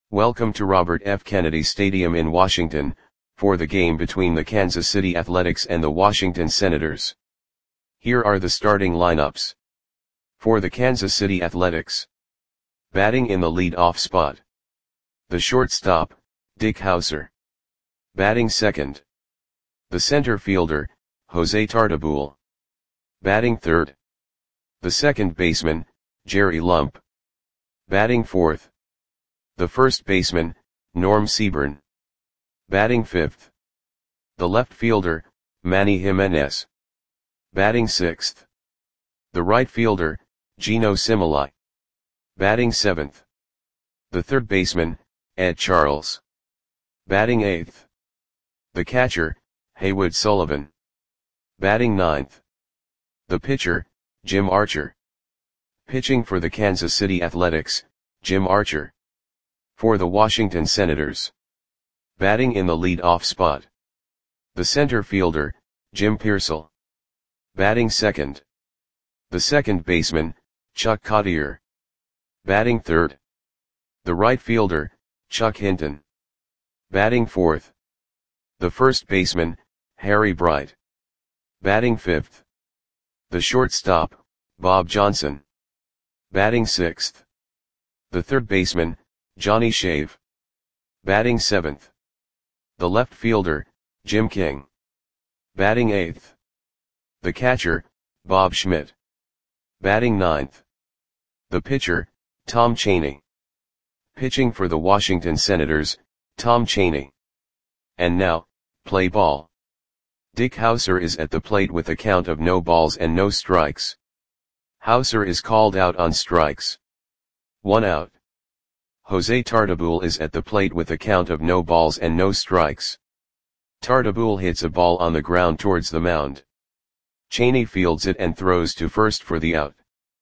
Welcome to Robert F. Kennedy Stadium in Washington, for the game between the Kansas City Athletics and the Washington Senators. Here are the starting lineups. For the Kansas City Athletics. Batting in the lead-off spot. The shortstop, Dick Howser. Batting second. The center fielder, Jose Tartabull. Batting third. The second baseman, Jerry Lump. Batting fourth. The first baseman, Norm Seaburn. Batting fifth. The left fielder, Manny Jimenez. Batting sixth. The right fielder, Geno Similai. Batting seventh. The third baseman, Ed Charles. Batting eighth. The catcher, Haywood Sullivan. Batting ninth. The pitcher, Jim Archer. Pitching for the Kansas City Athletics, Jim Archer. For the Washington Senators. Batting in the lead-off spot. The center fielder, Jim Piersall. Batting second. The second baseman, Chuck Cottier. Batting third. The right fielder, Chuck Hinton. Batting fourth. The first baseman, Harry Bright. Batting fifth. The shortstop, Bob Johnson. Batting sixth. The third baseman, Johnny Shave. Batting seventh. The left fielder, Jim King. Batting eighth. The catcher, Bob Schmidt. Batting ninth. The pitcher, Tom Cheney. Pitching for the Washington Senators, Tom Cheney. And now, play ball. Dick Howser is at the plate with a count of no balls and no strikes. Howser is called out on strikes. 1 out. Jose Tartabull is at the plate with a count of no balls and no strikes. Tartabull hits a ball on the ground towards the mound. Cheney fields it and throws to first for the out.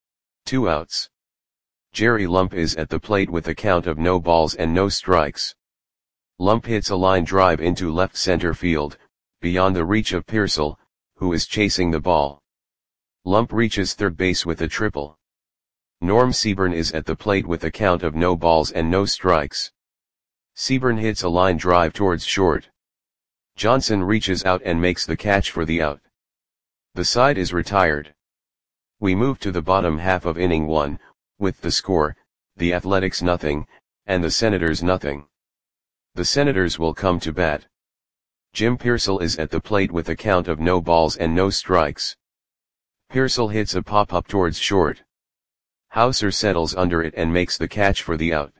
2 outs. Jerry Lump is at the plate with a count of no balls and no strikes. Lump hits a line drive into left center field, beyond the reach of Piersall, who is chasing the ball. Lump reaches third base with a triple. Norm Seaburn is at the plate with a count of no balls and no strikes. Seaburn hits a line drive towards short. Johnson reaches out and makes the catch for the out. The side is retired. We move to the bottom half of inning 1, with the score, the Athletics 0, and the Senators 0. The Senators will come to bat. Jim Piersall is at the plate with a count of no balls and no strikes. Piersall hits a pop-up towards short. Howser settles under it and makes the catch for the out.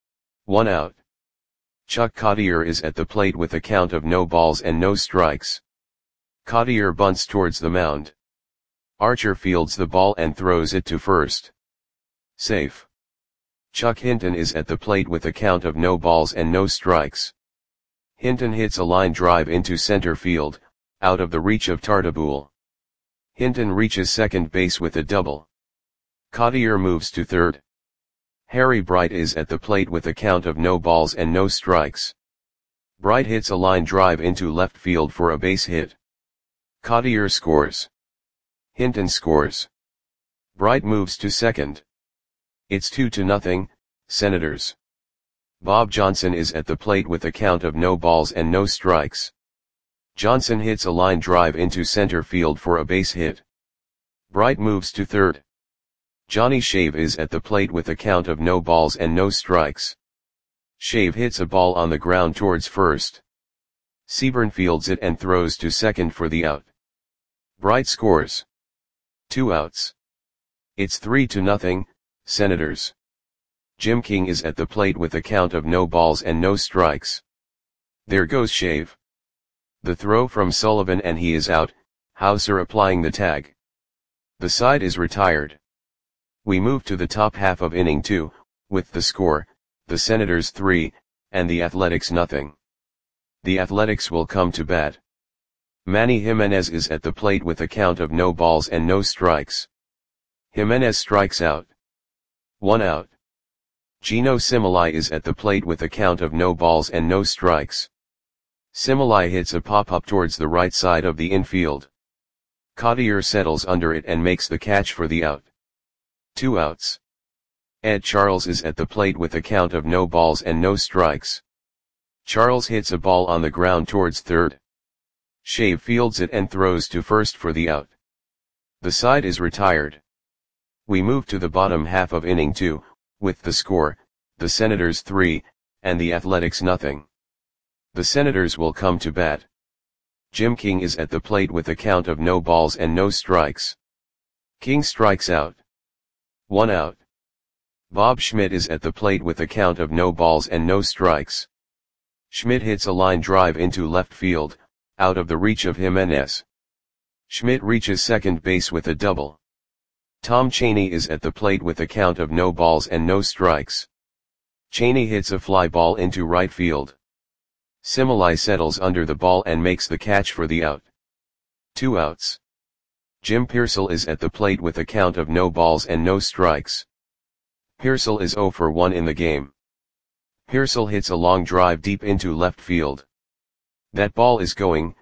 1 out. Chuck Cottier is at the plate with a count of no balls and no strikes. Cottier bunts towards the mound. Archer fields the ball and throws it to first. Safe. Chuck Hinton is at the plate with a count of no balls and no strikes. Hinton hits a line drive into center field, out of the reach of Tartabull. Hinton reaches second base with a double. Cottier moves to third. Harry Bright is at the plate with a count of no balls and no strikes. Bright hits a line drive into left field for a base hit. Cottier scores. Hinton scores. Bright moves to second. It's 2-0, Senators. Bob Johnson is at the plate with a count of no balls and no strikes. Johnson hits a line drive into center field for a base hit. Bright moves to third. Johnny Shave is at the plate with a count of no balls and no strikes. Shave hits a ball on the ground towards first. Seaburn fields it and throws to second for the out. Bright scores. 2 outs. It's 3-0, Senators. Jim King is at the plate with a count of no balls and no strikes. There goes Shave. The throw from Sullivan and he is out, Howser applying the tag. The side is retired. We move to the top half of inning 2, with the score, the Senators 3, and the Athletics 0. The Athletics will come to bat. Manny Jimenez is at the plate with a count of no balls and no strikes. Jimenez strikes out. 1 out. Geno Similai is at the plate with a count of no balls and no strikes. Similai hits a pop-up towards the right side of the infield. Cottier settles under it and makes the catch for the out. 2 outs. Ed Charles is at the plate with a count of no balls and no strikes. Charles hits a ball on the ground towards third. Shave fields it and throws to first for the out. The side is retired. We move to the bottom half of inning 2, with the score, the Senators 3, and the Athletics nothing. The Senators will come to bat. Jim King is at the plate with a count of no balls and no strikes. King strikes out. 1 out. Bob Schmidt is at the plate with a count of no balls and no strikes. Schmidt hits a line drive into left field, out of the reach of Jimenez. Schmidt reaches second base with a double. Tom Chaney is at the plate with a count of no balls and no strikes. Chaney hits a fly ball into right field. Similai settles under the ball and makes the catch for the out. 2 outs. Jim Pearsall is at the plate with a count of no balls and no strikes. Pearsall is 0 for 1 in the game. Pearsall hits a long drive deep into left field. That ball is gone.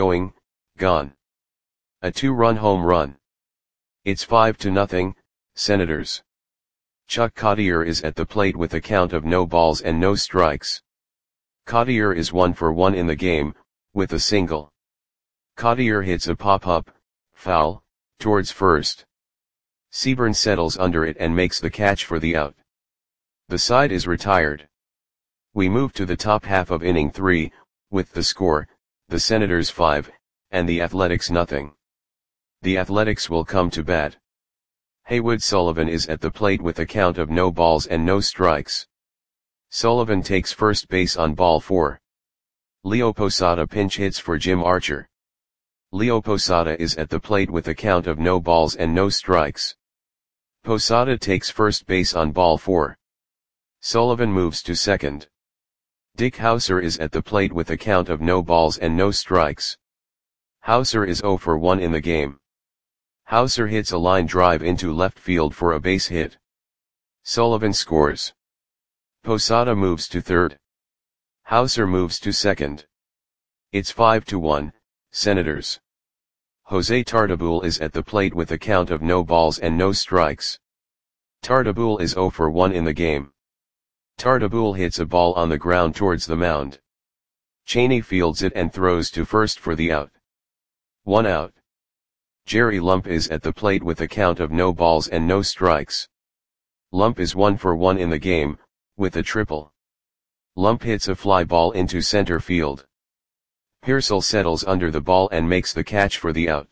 A 2-run home run. It's 5-0, Senators. Chuck Cottier is at the plate with a count of no balls and no strikes. Cottier is 1 for 1 in the game, with a single. Cottier hits a pop-up, foul, towards first. Seaburn settles under it and makes the catch for the out. The side is retired. We move to the top half of inning 3, with the score, the Senators 5, and the Athletics nothing. The Athletics will come to bat. Haywood Sullivan is at the plate with a count of no balls and no strikes. Sullivan takes first base on ball 4. Leo Posada pinch hits for Jim Archer. Leo Posada is at the plate with a count of no balls and no strikes. Posada takes first base on ball 4. Sullivan moves to second. Dick Hauser is at the plate with a count of no balls and no strikes. Hauser is 0 for 1 in the game. Hauser hits a line drive into left field for a base hit. Sullivan scores. Posada moves to third. Hauser moves to second. It's 5-1, Senators. Jose Tartabull is at the plate with a count of no balls and no strikes. Tartabull is 0 for 1 in the game. Tartabull hits a ball on the ground towards the mound. Chaney fields it and throws to first for the out. 1 out. Jerry Lump is at the plate with a count of no balls and no strikes. Lump is 1 for 1 in the game, with a triple. Lump hits a fly ball into center field. Pearsall settles under the ball and makes the catch for the out.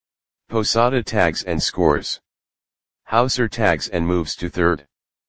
Posada tags and scores. Hauser tags and moves to third.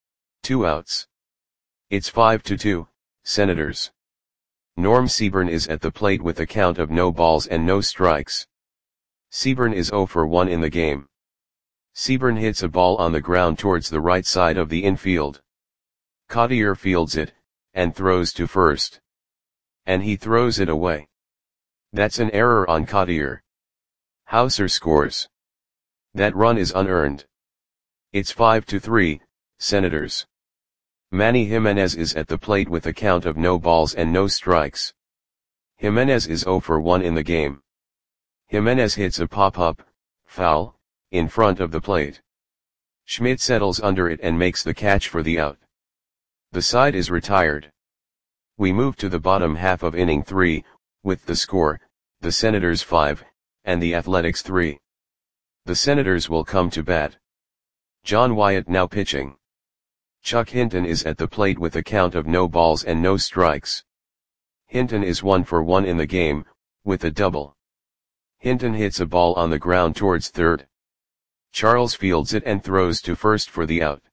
2 outs. It's 5-2, Senators. Norm Seaburn is at the plate with a count of no balls and no strikes. Seaburn is 0 for 1 in the game. Seaburn hits a ball on the ground towards the right side of the infield. Cottier fields it, and throws to first. And he throws it away. That's an error on Cottier. Hauser scores. That run is unearned. It's 5-3, Senators. Manny Jimenez is at the plate with a count of no balls and no strikes. Jimenez is 0 for 1 in the game. Jimenez hits a pop-up, foul, in front of the plate. Schmidt settles under it and makes the catch for the out. The side is retired. We move to the bottom half of inning 3, with the score, the Senators 5, and the Athletics 3. The Senators will come to bat. John Wyatt now pitching. Chuck Hinton is at the plate with a count of no balls and no strikes. Hinton is 1 for 1 in the game, with a double. Hinton hits a ball on the ground towards third. Charles fields it and throws to first for the out.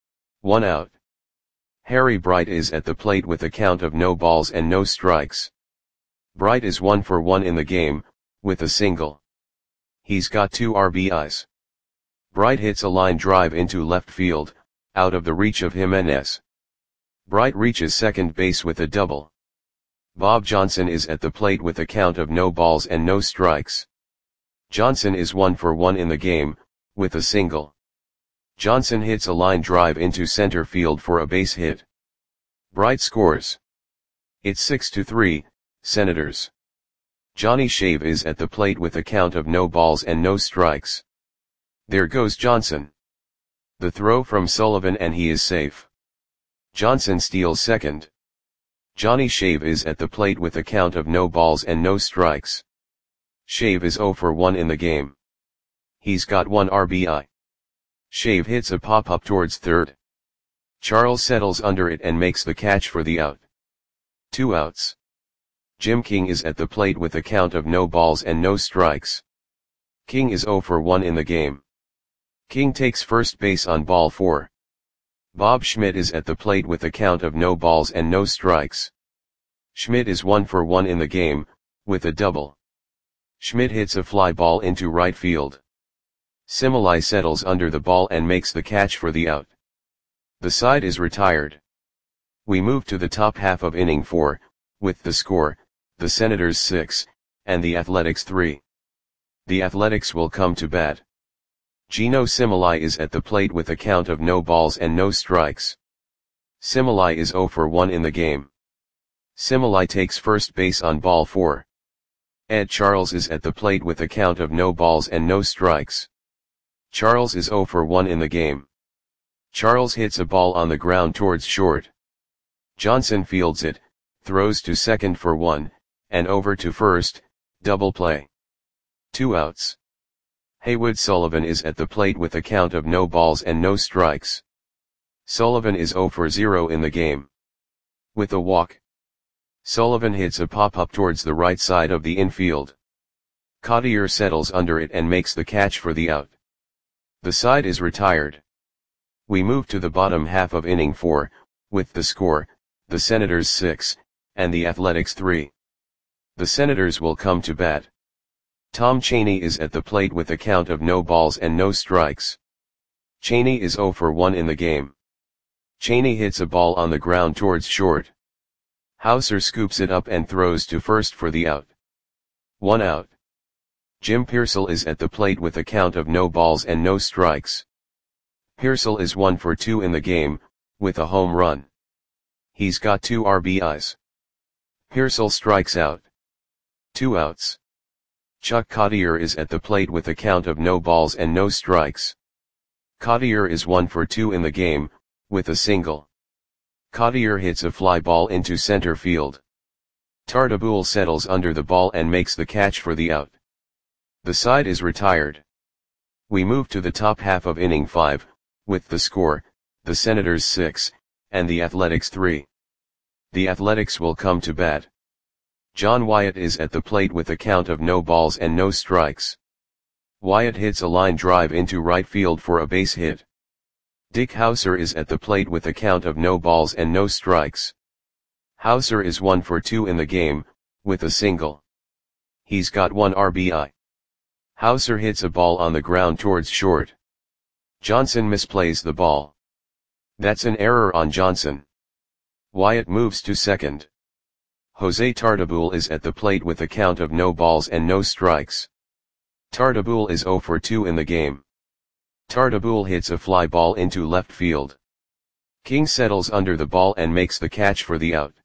1 out. Harry Bright is at the plate with a count of no balls and no strikes. Bright is 1 for 1 in the game, with a single. He's got 2 RBIs. Bright hits a line drive into left field, out of the reach of Jimenez. Bright reaches second base with a double. Bob Johnson is at the plate with a count of no balls and no strikes. Johnson is 1 for 1 in the game, with a single. Johnson hits a line drive into center field for a base hit. Bright scores. It's 6-3, Senators. Johnny Shave is at the plate with a count of no balls and no strikes. There goes Johnson. The throw from Sullivan and he is safe. Johnson steals second. Johnny Shave is at the plate with a count of no balls and no strikes. Shave is 0 for 1 in the game. He's got 1 RBI. Shave hits a pop-up towards third. Charles settles under it and makes the catch for the out. 2 outs. Jim King is at the plate with a count of no balls and no strikes. King is 0 for 1 in the game. King takes first base on ball 4. Bob Schmidt is at the plate with a count of no balls and no strikes. Schmidt is 1 for 1 in the game, with a double. Schmidt hits a fly ball into right field. Similai settles under the ball and makes the catch for the out. The side is retired. We move to the top half of inning 4, with the score, the Senators 6, and the Athletics 3. The Athletics will come to bat. Gino Similai is at the plate with a count of no balls and no strikes. Similai is 0 for 1 in the game. Similai takes first base on ball 4. Ed Charles is at the plate with a count of no balls and no strikes. Charles is 0 for 1 in the game. Charles hits a ball on the ground towards short. Johnson fields it, throws to second for 1, and over to first, double play. 2 outs. Haywood Sullivan is at the plate with a count of no balls and no strikes. Sullivan is 0 for 0 in the game. With a walk. Sullivan hits a pop-up towards the right side of the infield. Cottier settles under it and makes the catch for the out. The side is retired. We move to the bottom half of inning 4, with the score, the Senators 6, and the Athletics 3. The Senators will come to bat. Tom Cheney is at the plate with a count of no balls and no strikes. Cheney is 0 for 1 in the game. Cheney hits a ball on the ground towards short. Hauser scoops it up and throws to first for the out. 1 out. Jim Pearsall is at the plate with a count of no balls and no strikes. Pearsall is 1 for 2 in the game, with a home run. He's got 2 RBIs. Pearsall strikes out. 2 outs. Chuck Cottier is at the plate with a count of no balls and no strikes. Cottier is 1 for 2 in the game, with a single. Cottier hits a fly ball into center field. Tartabull settles under the ball and makes the catch for the out. The side is retired. We move to the top half of inning 5, with the score, the Senators 6, and the Athletics 3. The Athletics will come to bat. John Wyatt is at the plate with a count of no balls and no strikes. Wyatt hits a line drive into right field for a base hit. Dick Hauser is at the plate with a count of no balls and no strikes. Hauser is 1 for 2 in the game, with a single. He's got 1 RBI. Hauser hits a ball on the ground towards short. Johnson misplays the ball. That's an error on Johnson. Wyatt moves to second. Jose Tartabull is at the plate with a count of no balls and no strikes. Tartabull is 0 for 2 in the game. Tartabull hits a fly ball into left field. King settles under the ball and makes the catch for the out.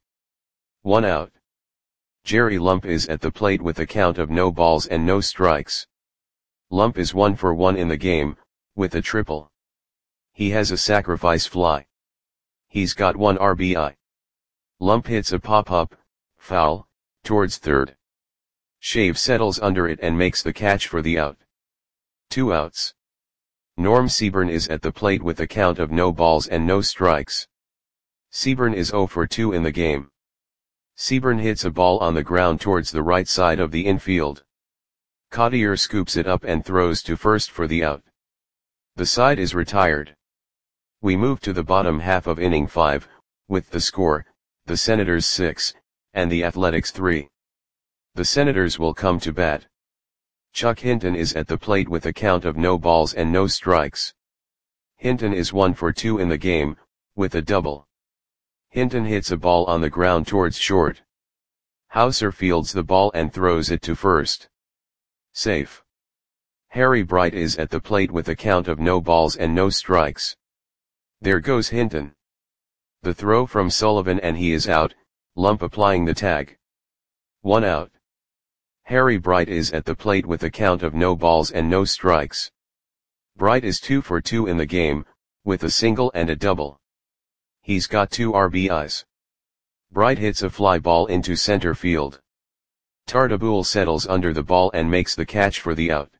1 out. Jerry Lump is at the plate with a count of no balls and no strikes. Lump is 1 for 1 in the game, with a triple. He has a sacrifice fly. He's got 1 RBI. Lump hits a pop-up, foul, towards third. Shave settles under it and makes the catch for the out. 2 outs. Norm Seaburn is at the plate with a count of no balls and no strikes. Seaburn is 0 for 2 in the game. Seaburn hits a ball on the ground towards the right side of the infield. Cottier scoops it up and throws to first for the out. The side is retired. We move to the bottom half of inning 5, with the score, the Senators 6, and the Athletics 3. The Senators will come to bat. Chuck Hinton is at the plate with a count of no balls and no strikes. Hinton is 1 for 2 in the game, with a double. Hinton hits a ball on the ground towards short. Hauser fields the ball and throws it to first. Safe. Harry Bright is at the plate with a count of no balls and no strikes. There goes Hinton. The throw from Sullivan and he is out, Lump applying the tag. 1 out. Harry Bright is at the plate with a count of no balls and no strikes. Bright is 2 for 2 in the game, with a single and a double. He's got 2 RBIs. Bright hits a fly ball into center field. Tartabull settles under the ball and makes the catch for the out.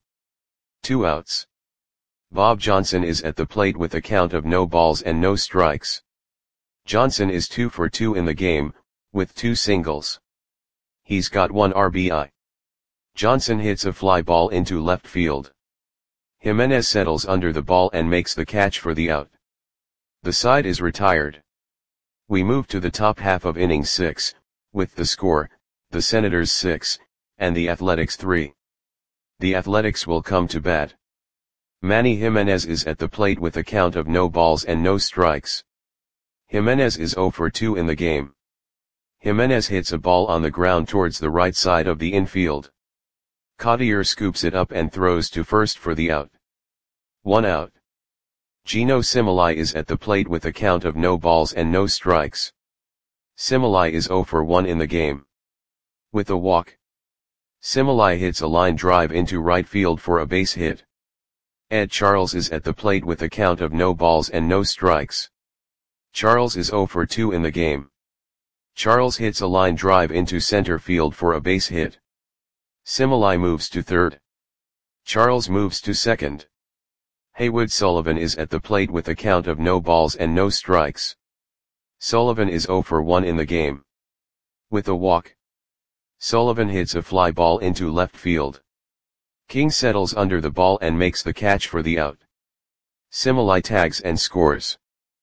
2 outs. Bob Johnson is at the plate with a count of no balls and no strikes. Johnson is 2 for 2 in the game, with 2 singles. He's got 1 RBI. Johnson hits a fly ball into left field. Jimenez settles under the ball and makes the catch for the out. The side is retired. We move to the top half of inning 6, with the score, the Senators 6, and the Athletics 3. The Athletics will come to bat. Manny Jimenez is at the plate with a count of no balls and no strikes. Jimenez is 0 for 2 in the game. Jimenez hits a ball on the ground towards the right side of the infield. Cottier scoops it up and throws to first for the out. 1 out. Gino Similai is at the plate with a count of no balls and no strikes. Similai is 0 for 1 in the game. With a walk, Similai hits a line drive into right field for a base hit. Ed Charles is at the plate with a count of no balls and no strikes. Charles is 0 for 2 in the game. Charles hits a line drive into center field for a base hit. Similai moves to third. Charles moves to second. Haywood Sullivan is at the plate with a count of no balls and no strikes. Sullivan is 0 for 1 in the game. With a walk, Sullivan hits a fly ball into left field. King settles under the ball and makes the catch for the out. Similai tags and scores.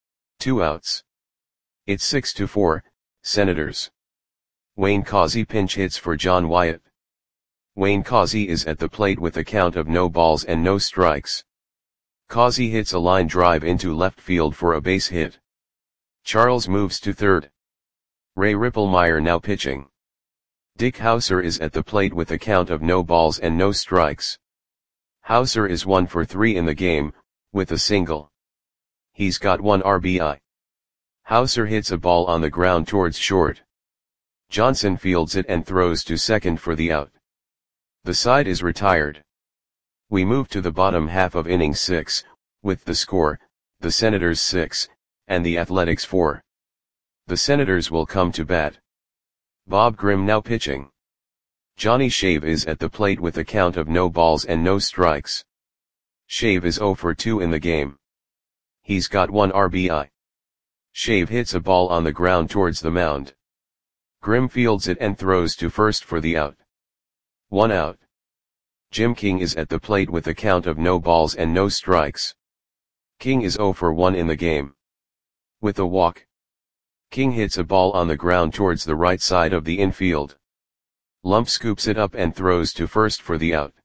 2 outs. It's 6-4, Senators. Wayne Causey pinch hits for John Wyatt. Wayne Causey is at the plate with a count of no balls and no strikes. Causey hits a line drive into left field for a base hit. Charles moves to third. Ray Ripplemeyer now pitching. Dick Hauser is at the plate with a count of no balls and no strikes. Hauser is 1 for 3 in the game, with a single. He's got 1 RBI. Hauser hits a ball on the ground towards short. Johnson fields it and throws to second for the out. The side is retired. We move to the bottom half of inning 6, with the score, the Senators 6, and the Athletics 4. The Senators will come to bat. Bob Grimm now pitching. Johnny Shave is at the plate with a count of no balls and no strikes. Shave is 0 for 2 in the game. He's got 1 RBI. Shave hits a ball on the ground towards the mound. Grimm fields it and throws to first for the out. 1 out. Jim King is at the plate with a count of no balls and no strikes. King is 0 for 1 in the game. With a walk, King hits a ball on the ground towards the right side of the infield. Lump scoops it up and throws to first for the out.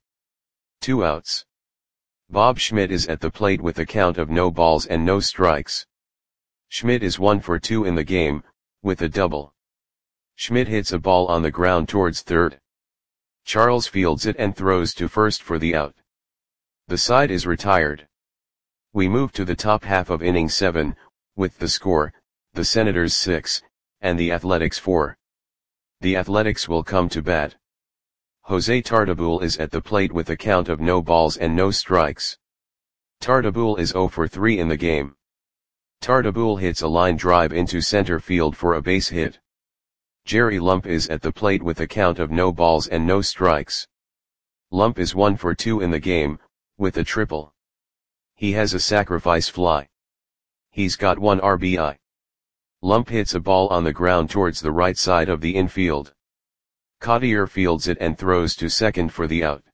2 outs. Bob Schmidt is at the plate with a count of no balls and no strikes. Schmidt is 1 for 2 in the game, with a double. Schmidt hits a ball on the ground towards third. Charles fields it and throws to first for the out. The side is retired. We move to the top half of inning 7, with the score, the Senators 6, and the Athletics 4. The Athletics will come to bat. Jose Tartabull is at the plate with a count of no balls and no strikes. Tartabull is 0 for 3 in the game. Tartabull hits a line drive into center field for a base hit. Jerry Lump is at the plate with a count of no balls and no strikes. Lump is 1 for 2 in the game, with a triple. He has a sacrifice fly. He's got 1 RBI. Lump hits a ball on the ground towards the right side of the infield. Cottier fields it and throws to second for the out.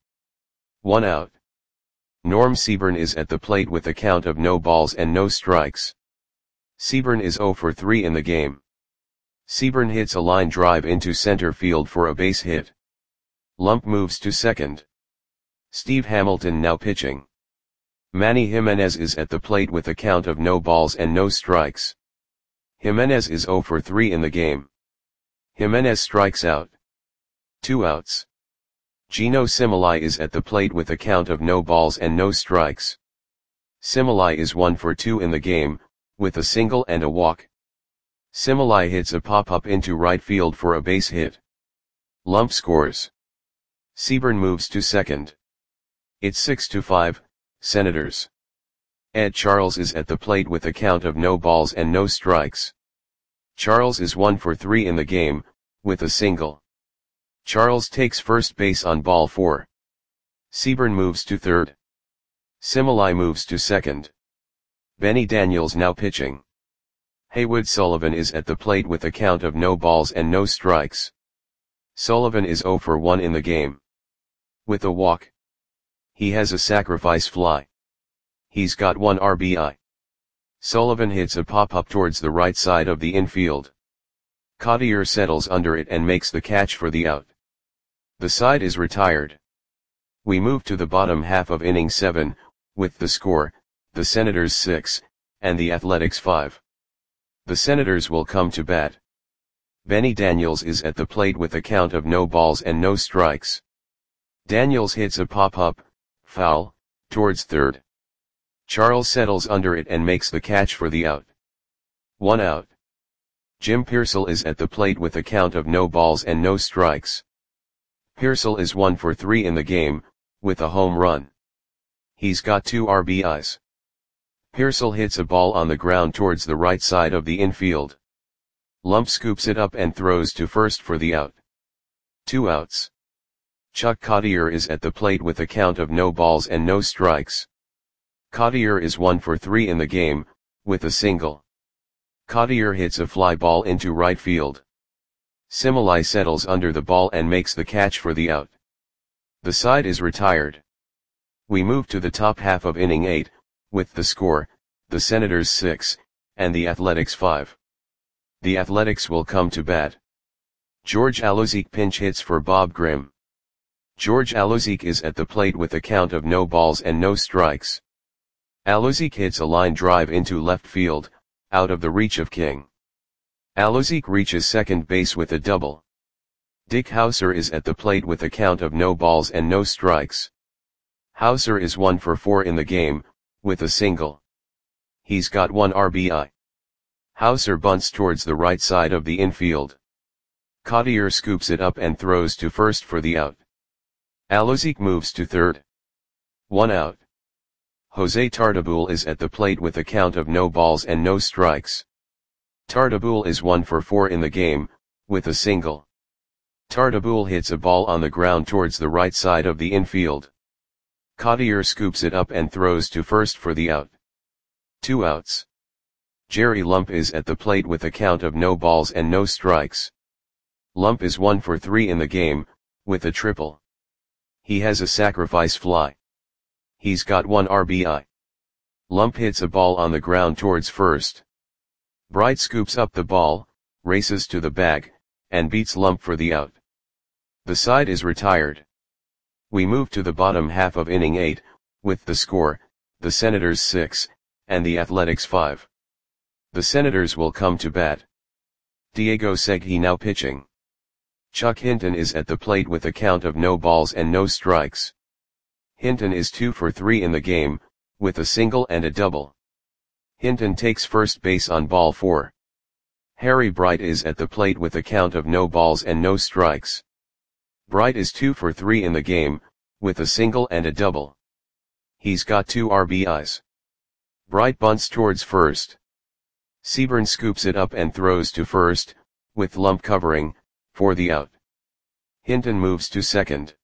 1 out. Norm Seaburn is at the plate with a count of no balls and no strikes. Seaburn is 0 for 3 in the game. Seaburn hits a line drive into center field for a base hit. Lump moves to second. Steve Hamilton now pitching. Manny Jimenez is at the plate with a count of no balls and no strikes. Jimenez is 0 for 3 in the game. Jimenez strikes out. 2 outs. Gino Similai is at the plate with a count of no balls and no strikes. Similai is 1 for 2 in the game, with a single and a walk. Similai hits a pop-up into right field for a base hit. Lump scores. Seaburn moves to second. It's 6-5, Senators. Ed Charles is at the plate with a count of no balls and no strikes. Charles is 1 for 3 in the game, with a single. Charles takes first base on ball 4. Seaburn moves to third. Similai moves to second. Benny Daniels now pitching. Haywood Sullivan is at the plate with a count of no balls and no strikes. Sullivan is 0 for 1 in the game. With a walk. He has a sacrifice fly. He's got 1 RBI. Sullivan hits a pop-up towards the right side of the infield. Cottier settles under it and makes the catch for the out. The side is retired. We move to the bottom half of inning 7, with the score, the Senators 6, and the Athletics 5. The Senators will come to bat. Benny Daniels is at the plate with a count of no balls and no strikes. Daniels hits a pop-up, foul, towards third. Charles settles under it and makes the catch for the out. 1 out. Jim Pearsall is at the plate with a count of no balls and no strikes. Pearsall is 1 for 3 in the game, with a home run. He's got 2 RBIs. Pearsall hits a ball on the ground towards the right side of the infield. Lump scoops it up and throws to first for the out. 2 outs. Chuck Cottier is at the plate with a count of no balls and no strikes. Cottier is 1 for 3 in the game, with a single. Cottier hits a fly ball into right field. Similai settles under the ball and makes the catch for the out. The side is retired. We move to the top half of inning 8, with the score, the Senators 6, and the Athletics 5. The Athletics will come to bat. George Alozique pinch hits for Bob Grimm. George Alozique is at the plate with a count of no balls and no strikes. Alozique hits a line drive into left field, out of the reach of King. Alozique reaches second base with a double. Dick Hauser is at the plate with a count of no balls and no strikes. Hauser is 1 for 4 in the game, with a single. He's got 1 RBI. Hauser bunts towards the right side of the infield. Cottier scoops it up and throws to first for the out. Alozique moves to third. 1 out. Jose Tartabull is at the plate with a count of no balls and no strikes. Tartabull is 1 for 4 in the game, with a single. Tartabull hits a ball on the ground towards the right side of the infield. Cottier scoops it up and throws to first for the out. 2 outs. Jerry Lump is at the plate with a count of no balls and no strikes. Lump is 1 for 3 in the game, with a triple. He has a sacrifice fly. He's got 1 RBI. Lump hits a ball on the ground towards first. Bright scoops up the ball, races to the bag, and beats Lump for the out. The side is retired. We move to the bottom half of inning 8, with the score, the Senators 6, and the Athletics 5. The Senators will come to bat. Diego Segui now pitching. Chuck Hinton is at the plate with a count of no balls and no strikes. Hinton is 2 for 3 in the game, with a single and a double. Hinton takes first base on ball 4. Harry Bright is at the plate with a count of no balls and no strikes. Bright is 2 for 3 in the game, with a single and a double. He's got 2 RBIs. Bright bunts towards first. Seaburn scoops it up and throws to first, with Lump covering, for the out. Hinton moves to second.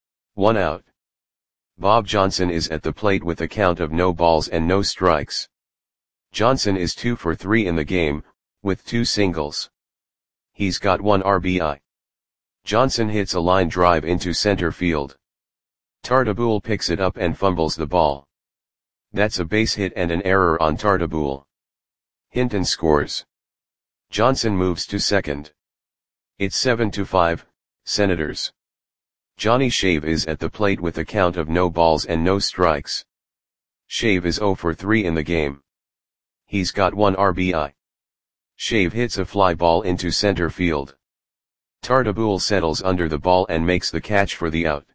1 out. Bob Johnson is at the plate with a count of no balls and no strikes. Johnson is 2 for 3 in the game, with 2 singles. He's got 1 RBI. Johnson hits a line drive into center field. Tartabull picks it up and fumbles the ball. That's a base hit and an error on Tartabull. Hinton scores. Johnson moves to second. It's 7-5, Senators. Johnny Shave is at the plate with a count of no balls and no strikes. Shave is 0 for 3 in the game. He's got 1 RBI. Shave hits a fly ball into center field. Tartabull settles under the ball and makes the catch for the out.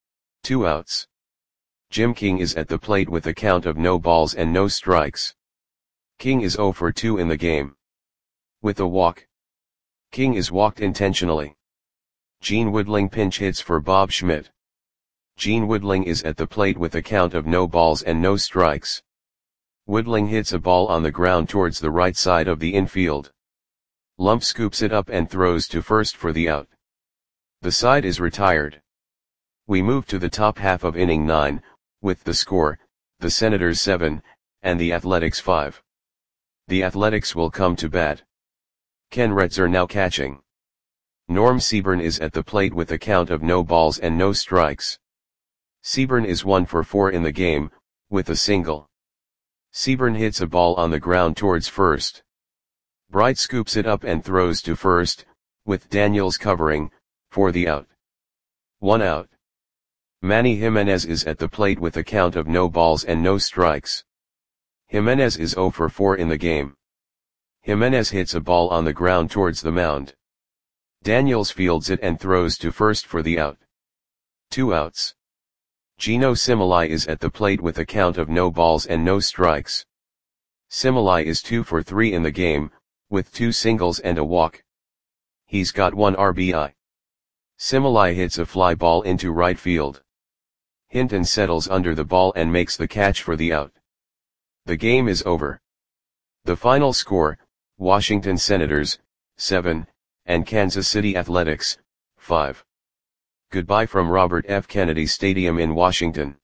2 outs. Jim King is at the plate with a count of no balls and no strikes. King is 0 for 2 in the game. With a walk. King is walked intentionally. Gene Woodling pinch hits for Bob Schmidt. Gene Woodling is at the plate with a count of no balls and no strikes. Woodling hits a ball on the ground towards the right side of the infield. Lump scoops it up and throws to first for the out. The side is retired. We move to the top half of inning 9, with the score, the Senators 7, and the Athletics 5. The Athletics will come to bat. Ken Retzer now catching. Norm Seaburn is at the plate with a count of no balls and no strikes. Seaburn is 1 for 4 in the game, with a single. Seaburn hits a ball on the ground towards first. Bright scoops it up and throws to first, with Daniels covering, for the out. 1 out. Manny Jimenez is at the plate with a count of no balls and no strikes. Jimenez is 0 for 4 in the game. Jimenez hits a ball on the ground towards the mound. Daniels fields it and throws to first for the out. 2 outs. Gino Similai is at the plate with a count of no balls and no strikes. Similai is 2 for 3 in the game, with 2 singles and a walk. He's got 1 RBI. Similai hits a fly ball into right field. Hinton settles under the ball and makes the catch for the out. The game is over. The final score, Washington Senators, 7, and Kansas City Athletics, 5. Goodbye from Robert F. Kennedy Stadium in Washington.